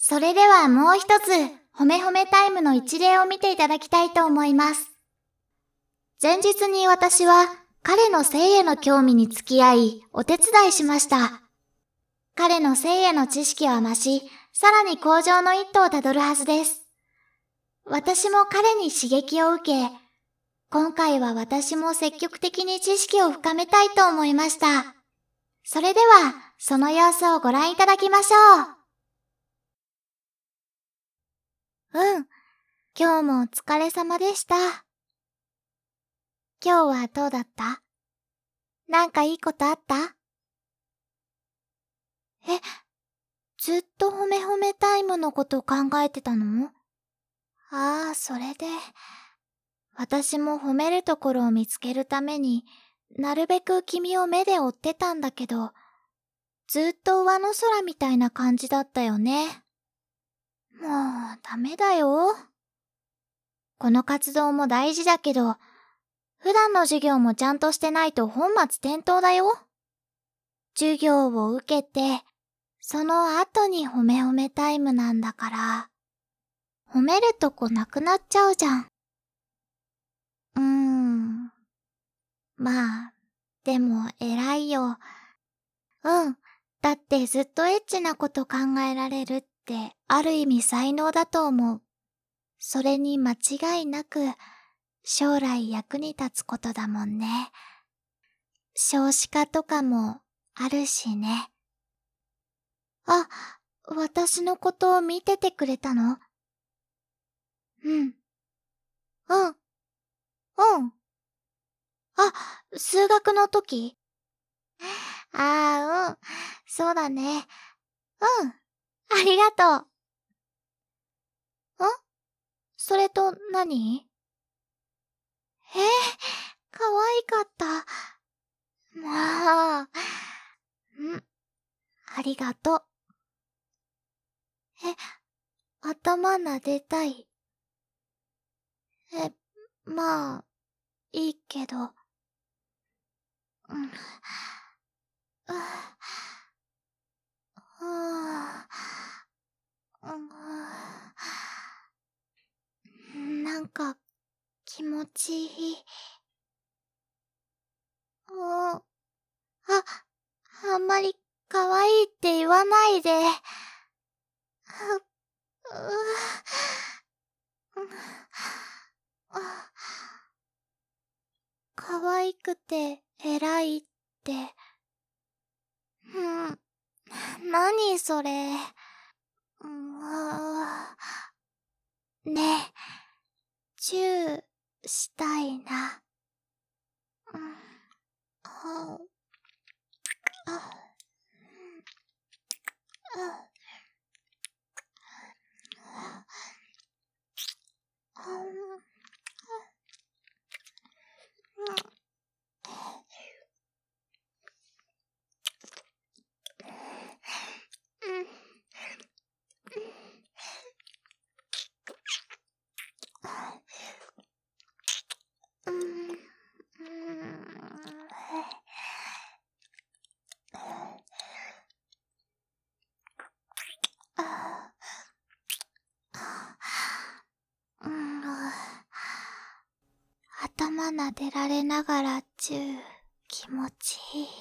それではもう一つ、ほめほめタイムの一例を見ていただきたいと思います。前日に私は彼の性への興味に付き合い、お手伝いしました。彼の性への知識は増し、さらに向上の一途をたどるはずです。私も彼に刺激を受け、今回は私も積極的に知識を深めたいと思いました。それでは、その様子をご覧いただきましょう。今日もお疲れ様でした。今日はどうだった？なんかいいことあった？ずっとほめほめタイムのこと考えてたの？ああ、それで。私も褒めるところを見つけるために、なるべく君を目で追ってたんだけど、ずっと上の空みたいな感じだったよね。もう、ダメだよ。この活動も大事だけど、普段の授業もちゃんとしてないと本末転倒だよ。授業を受けて、その後にほめほめタイムなんだから、褒めるとこなくなっちゃうじゃん。まあ、でも偉いよ。だってずっとエッチなこと考えられるってある意味才能だと思う。それに間違いなく将来役に立つことだもんね。少子化とかもあるしね。あ、私のことを見ててくれたの？うん。あ、数学の時？そうだね。ありがとう。それと何？可愛かった。まあ、ありがとう。頭撫でたい。まあ、いいけど。なんか、気持ちいい。あんまり可愛いって言わないで。可愛くて偉いって。何それ。ねえ、チューしたいな。頭撫でられながらチュー、気持ちいい。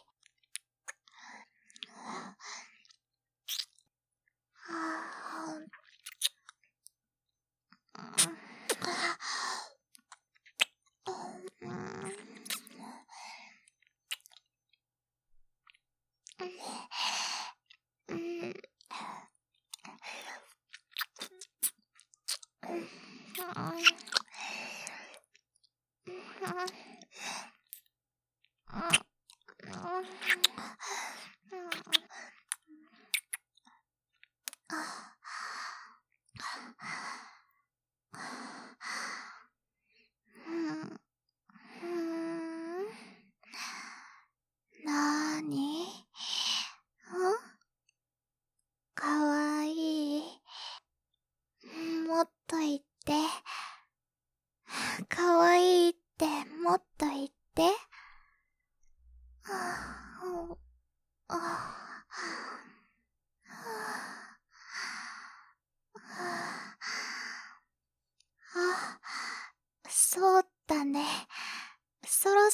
なーに？かわいい。もっと言って。かわいいってもっと言って。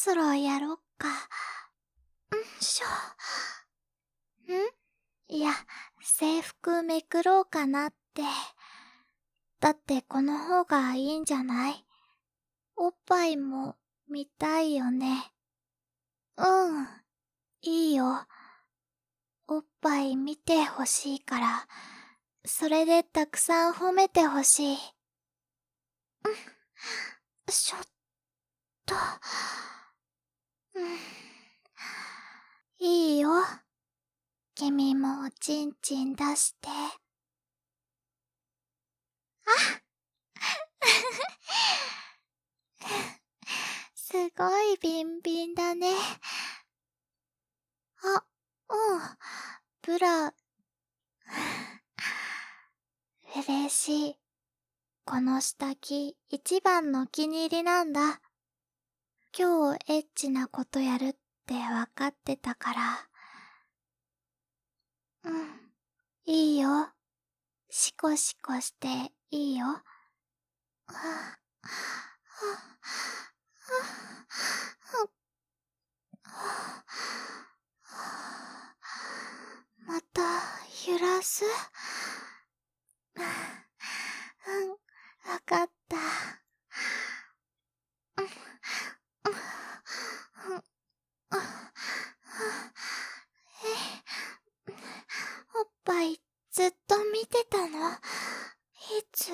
そろやろっか。いや、制服めくろうかなって。だってこの方がいいんじゃない？おっぱいも見たいよね。いいよ。おっぱい見てほしいから、それでたくさん褒めてほしい。ちょっと。いいよ。君もおちんちん出して。すごいビンビンだね。ブラ、嬉しい。この下着、一番のお気に入りなんだ。今日エッチなことやるってわかってたから。いいよ。シコシコしていいよ。また揺らす？わかった。おっぱいずっと見てたの？いつ？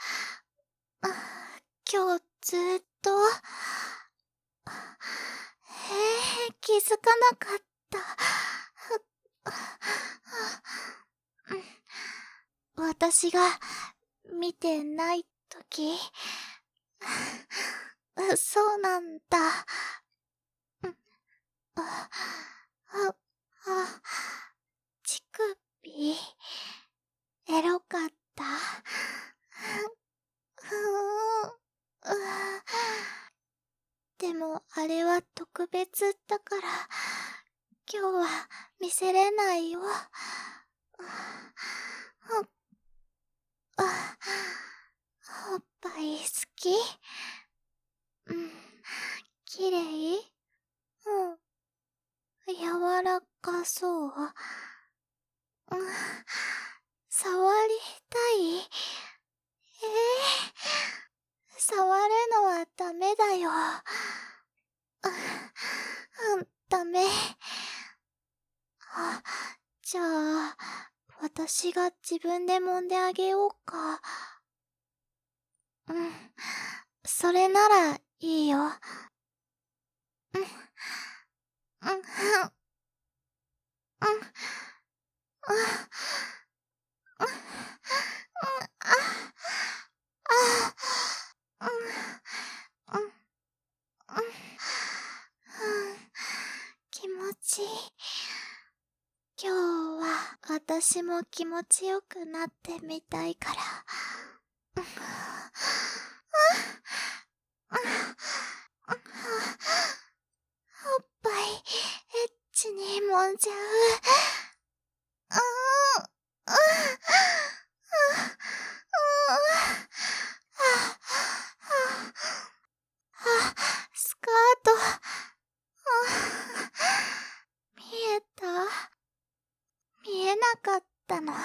今日ずっと？気づかなかった。私が見てないとき？そうなんだ。乳首、エロかった？でもあれは特別だから、今日は見せれないよ。おっぱい好き？綺麗？柔らかそう。触りたい？触るのはダメだよ。ダメ。じゃあ、私が自分で揉んであげようか。それならいいよ。気持ちいい。今日は私も気持ちよくなってみたいから。おっぱいエッチに揉んじゃう。スカート、見えた？見えなかったの。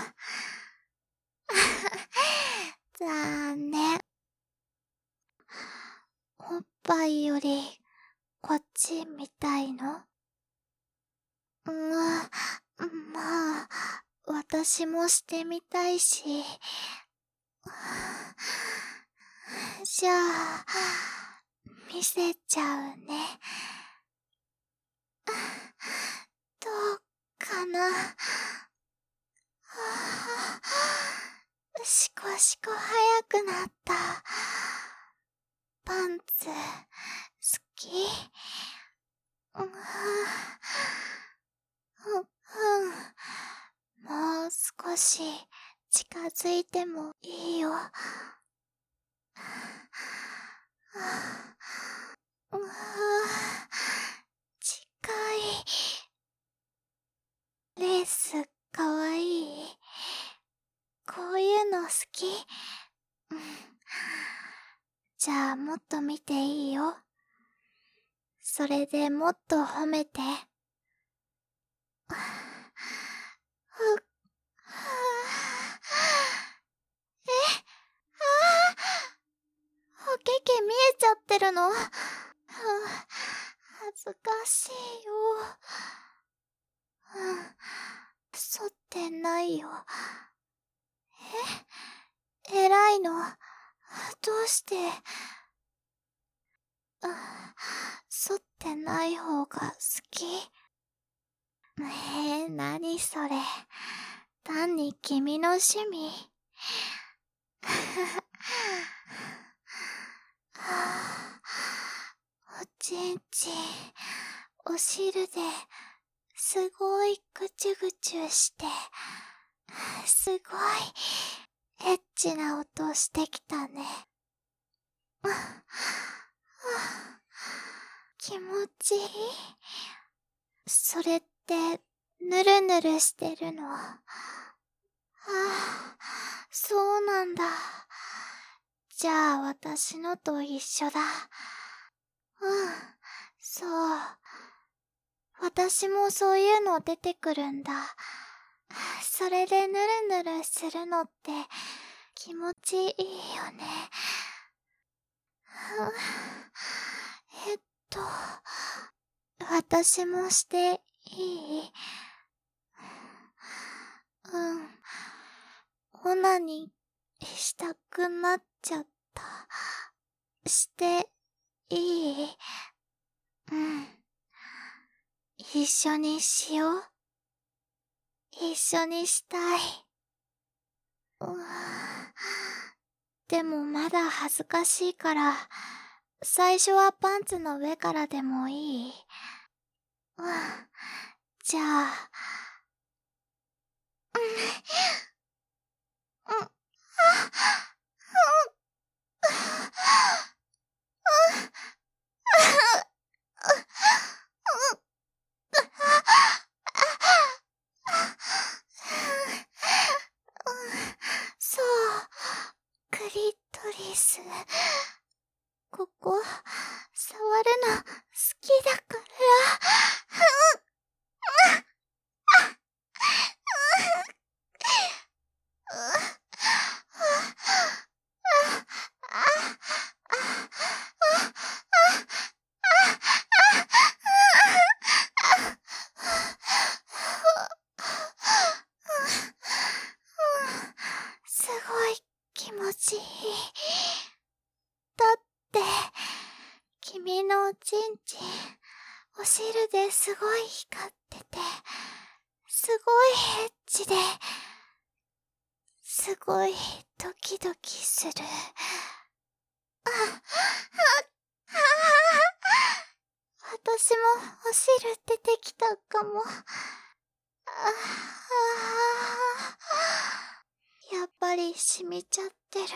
残念。おっぱいよりこっち見たいの？まあ、私もしてみたいし。じゃあ、見せちゃうね。どうかな？シコシコ早くなった。パンツ、好き？もう少し近づいてもいいよ。近い。レースかわいい？こういうの好き？じゃあもっと見ていいよ。 それでもっと褒めて。おけけ見えちゃってるの？恥ずかしいよ。剃ってないよ。偉いの？どうして？剃ってない方が好き？何それ。単に君の趣味。おちんちん、お汁ですごいぐちゅぐちゅして、すごいエッチな音してきたね。気持ちいい。それってぬるぬるしてるの？そうなんだ。じゃあ私のと一緒だ。そう。私もそういうの出てくるんだ。それでぬるぬるするのって気持ちいいよね。えっと、私もしていい？オナニーしたくなっちゃった。していい？一緒にしよう。一緒にしたい。でもまだ恥ずかしいから、最初はパンツの上からでもいい？じゃあ、そう、クリトリス。ここ、触るの好きだから。すごい気持ちいい。だって、君のおちんちん、お汁ですごい光ってて、すごいエッチで、すごいドキドキする。私もお汁出てきたかも。やっぱり染みちゃってる。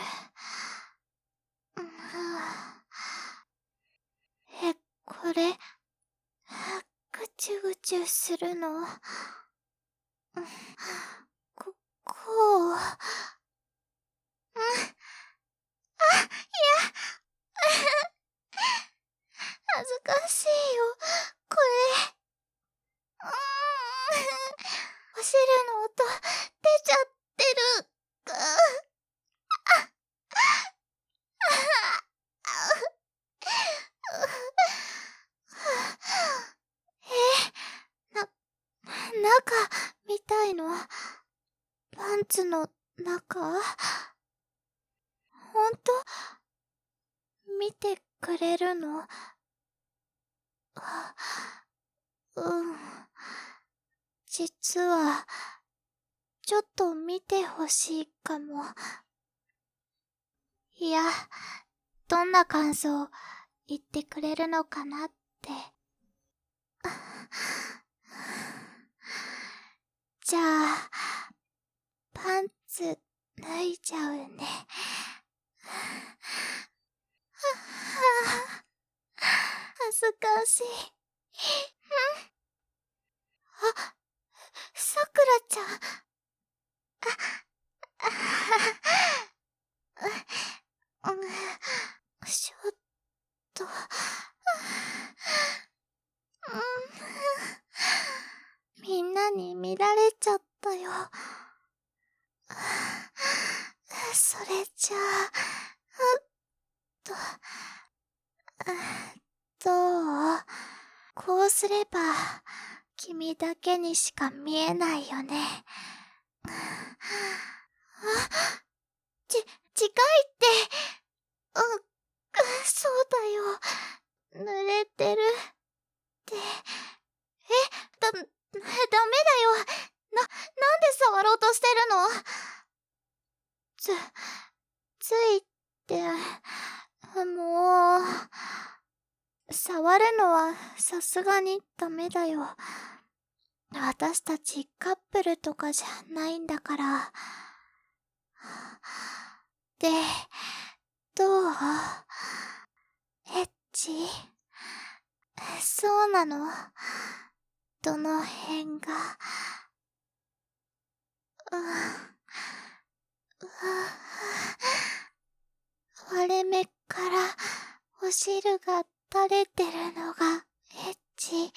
これ、ぐちゅぐちゅするの？こう？恥ずかしいよ、これ。お汁の音、出ちゃってる。中、みたいの？パンツの中？ほんと？見てくれるの？実は、ちょっと見てほしいかも。いや、どんな感想言ってくれるのかなって。じゃあ、パンツ脱いじゃうね。恥ずかしい。さくらちゃん。ちょっと。 それじゃあ、と、どう？こうすれば、君だけにしか見えないよね。近いって、そうだよ。濡れてる。って、ダメだよ。なんで触ろうとしてるの？ついって、もう、触るのはさすがにダメだよ。私たちカップルとかじゃないんだから。で、どう？エッチ？そうなの？どの辺が？割れ目からお汁が垂れてるのがエッチ。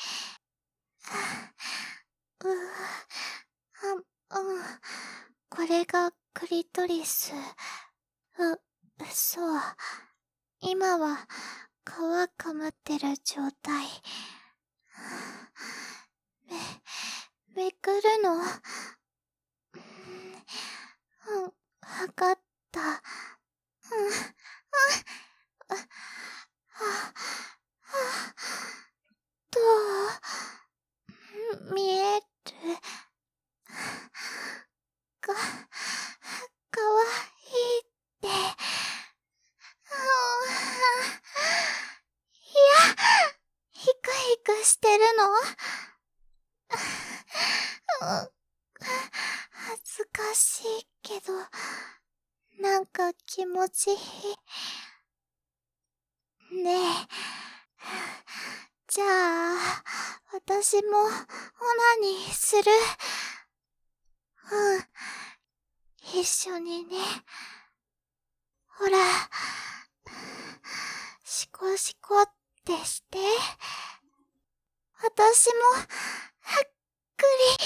これがクリトリス。そう。今は皮かむってる状態。めくるの？わかった。どう？見える？かわいいって。ヒクヒクしてるの？恥ずかしいけど、なんか気持ちいい。ねえ。じゃあ、私もオナニーする。一緒にね。ほら、シコシコってして。私も、はっくり。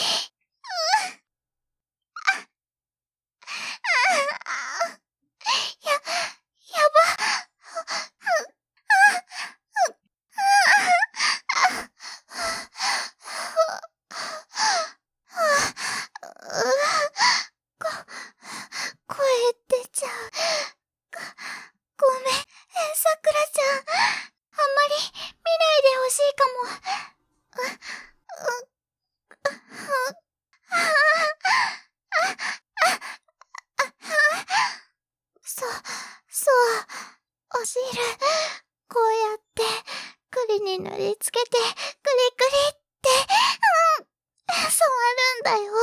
やば。声出ちゃう。ごめん、さくらちゃん。あんまり見ないでほしいかも。そう、お汁、こうやって、栗に塗りつけて、クリクリって、触るんだよ。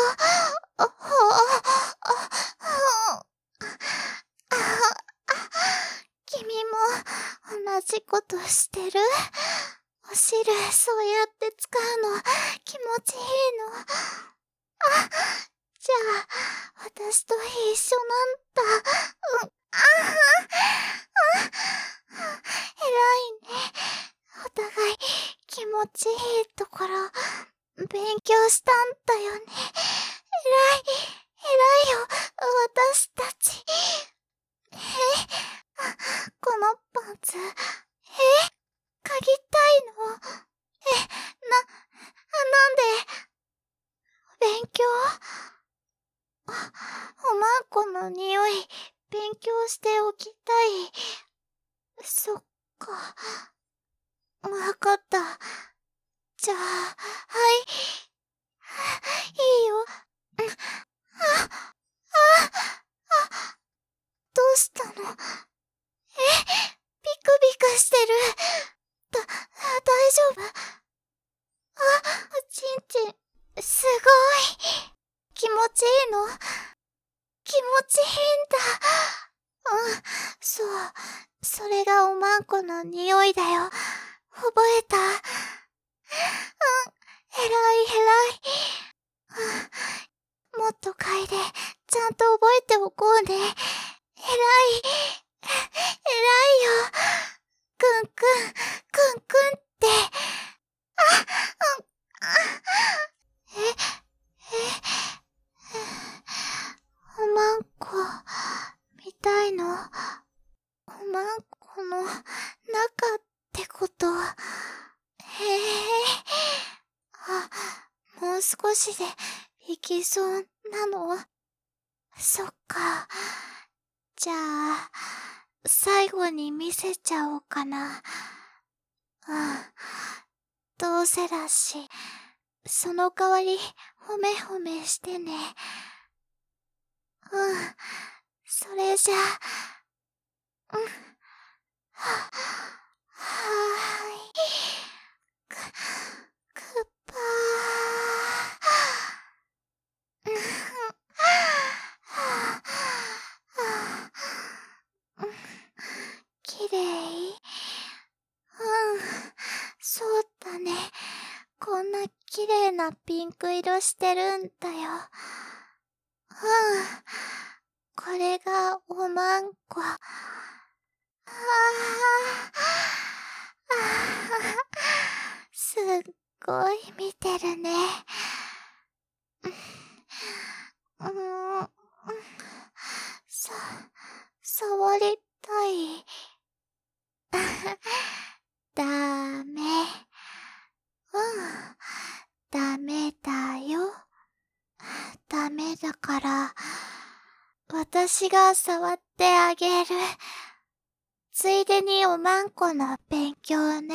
君も、同じことしてる？お汁、そうやって使うの、気持ちいいの？じゃあ、私と一緒なんだ。偉いね。お互い気持ちいいところ、勉強したんだよね。偉いよ、私たち。このパンツ、嗅ぎたいの？なんで？勉強？おまんこの匂い、勉強しておきたい。そっか。わかった。じゃあ、はい。いいよ。どうしたの？ビクビクしてる。大丈夫？ちんちん、すごい。気持ちいいの？気持ちいいんだ。そう。それがおまんこの匂いだよ。覚えた？偉い。もっと嗅いで、ちゃんと覚えておこうね。偉いよ。くんって。え、おまんこ、 少しで行きそうなの？そっか。じゃあ、最後に見せちゃおうかな。うん。どうせだし、その代わり褒め褒めしてね。うん。それじゃあ、うん。はーい。グッバー。きれい？うん、そうだね。こんな綺麗なピンク色してるんだよ。うん、これがおまんこ。すっごい見てるね。うん、さ、触りたい。ダメ。うん、ダメだよ。ダメだから、私が触ってあげる。ついでにおまんこの勉強ね。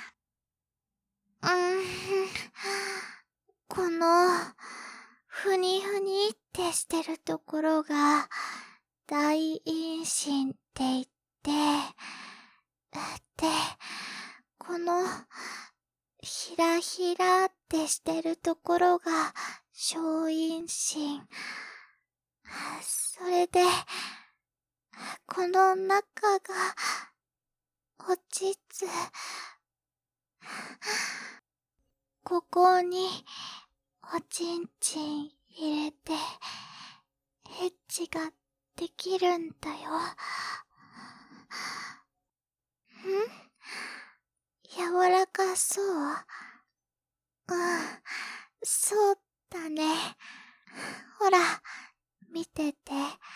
この、ふにふにってしてるところが、大陰唇って言って、で、この、ひらひらってしてるところが、小陰唇。それで、この中が、おちつ。ここに、おちんちん入れて、エッチができるんだよ。柔らかそう？うん、そうだね。ほら、見てて。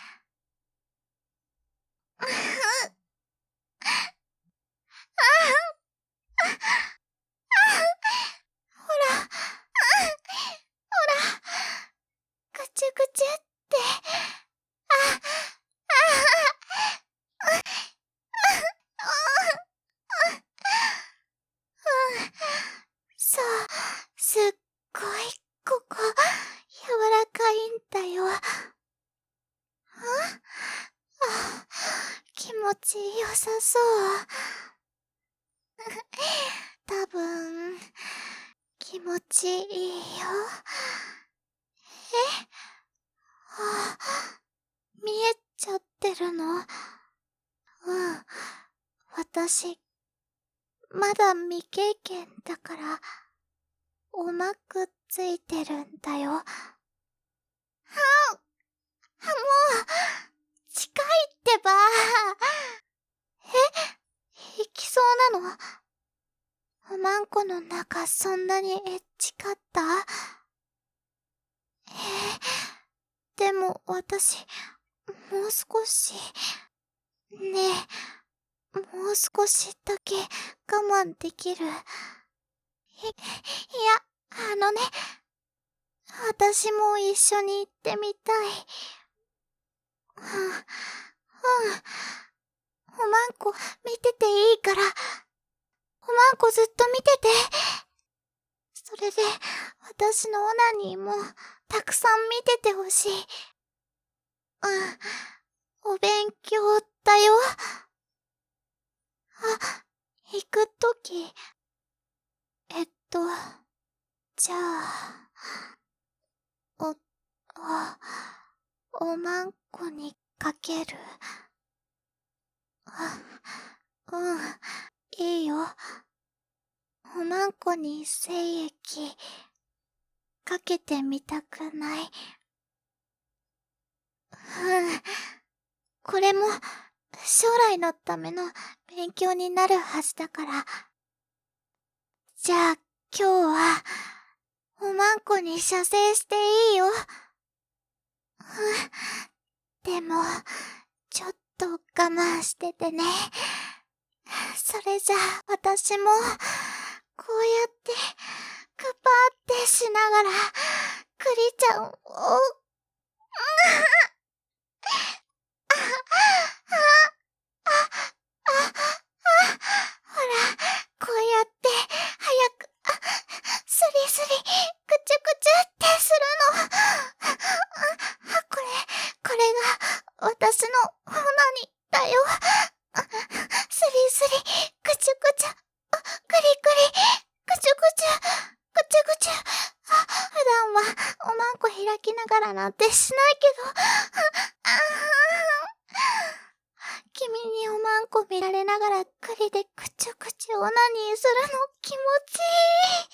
ほら、ほら、ぐちゅぐちゅって。あ、そう、すっごい、ここ、柔らかいんだよ。気持ちよさそう。多分、気持ちいいよ。見えちゃってるの？うん。私、まだ未経験だから、おまくついてるんだよ。もう、近いってば。行きそうなの？おまんこの中そんなにエッチかった？でも私、もう少し、ねえ、もう少しだけ我慢できる？いや、私も一緒に行ってみたい。おまんこ見てていいから、おまんこずっと見てて。それで、私のオナニーもたくさん見ててほしい。お勉強だよ。行くとき、じゃあ、お、おまんこにかける？うん、いいよ。おまんこに精液、かけてみたくない？これも、将来のための勉強になるはずだから。じゃあ、今日は、おまんこに射精していいよ。でも、ちょっと我慢しててね。それじゃあ、私も、こうやって、グパーってしながら、 栗ちゃんを、ほら、こうやって早く、スリスリ、くちゅくちゅってするの。これが私のオナニーだよ。スリスリ、くちゅくちゅ、くりくり、くちゅくちゅ、くちゅくちゅ。普段はおまんこ開きながらなんてしないけど、君におまんこ見られながら栗でくちゅくちゅオナニーするの気持ちいい。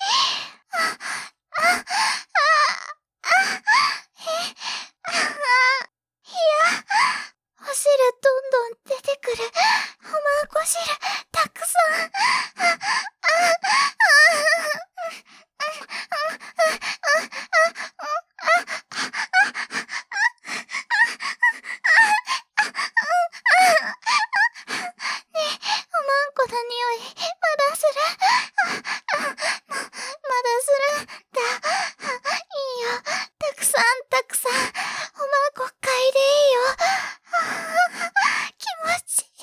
お汁どんどん出てくる。おまんこ汁たくさん。おまんこの匂い、まだする。まだするんだ。いいよ。たくさんたくさん。おまんこ嗅いでいいよ。気持ちいい。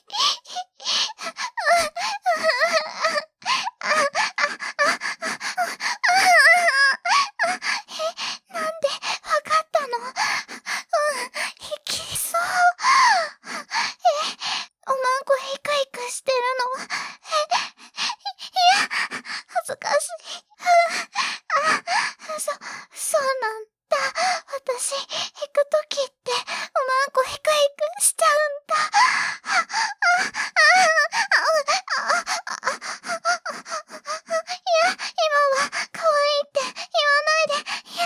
なんでわかったの？引きそう。おまんこヒクヒクしてるの。いや、恥ずかしい。そうなんだ。私、引くときって、おまんこヒクヒクしちゃうんだ。いや、今は可愛いって言わないで。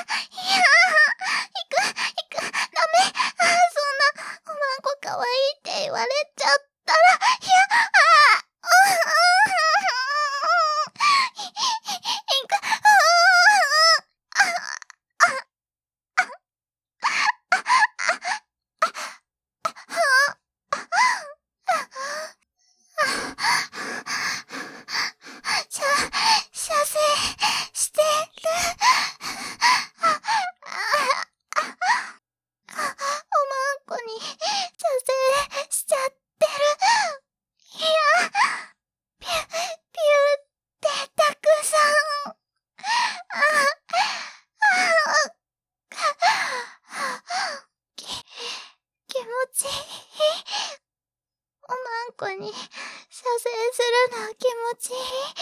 引く、ダメ。そんな、おまんこ可愛いって言われちゃったら、引く、射精してる。おまんこに射精しちゃってる。いや、ピュってたくさん。気持ちいい。おまんこに射精するの気持ちいい。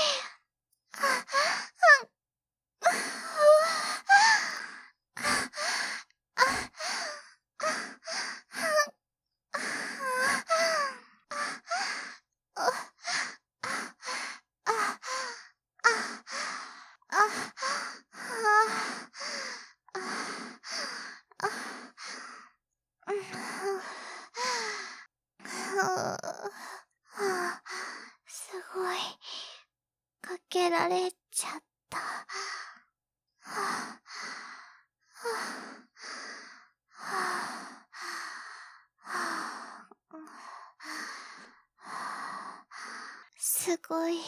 すごい、かけられちゃった。すごいね。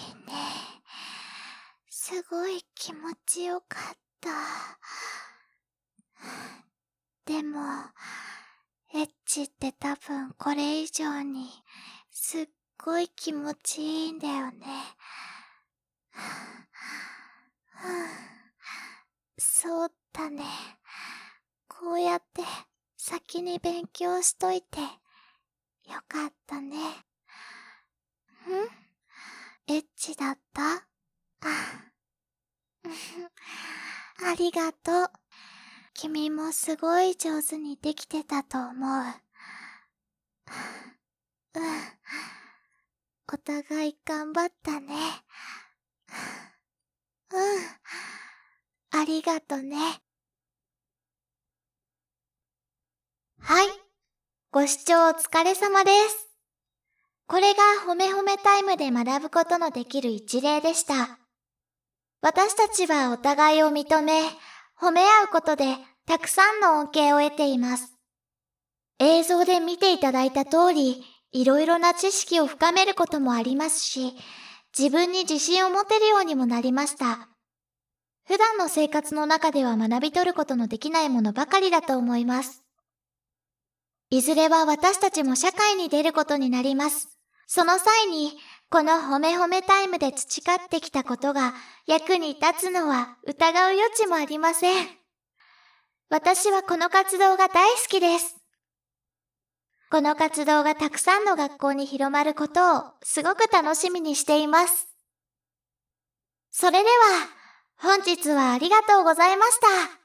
すごい気持ちよかった。でも、エッチって多分これ以上にすっごい気持ちいいんだよね。そうだね。こうやって先に勉強しといてよかったね。エッチだった？ありがとう。君もすごい上手にできてたと思う。お互い頑張ったね。ありがとね。はい。ご視聴お疲れ様です。これがほめほめタイムで学ぶことのできる一例でした。私たちはお互いを認め、褒め合うことでたくさんの恩恵を得ています。映像で見ていただいた通り、いろいろな知識を深めることもありますし、自分に自信を持てるようにもなりました。 普段の生活の中では学び取ることのできないものばかりだと思います。いずれは私たちも社会に出ることになります。その際に、この褒め褒めタイムで培ってきたことが役に立つのは疑う余地もありません。私はこの活動が大好きです。この活動がたくさんの学校に広まることをすごく楽しみにしています。それでは、本日はありがとうございました。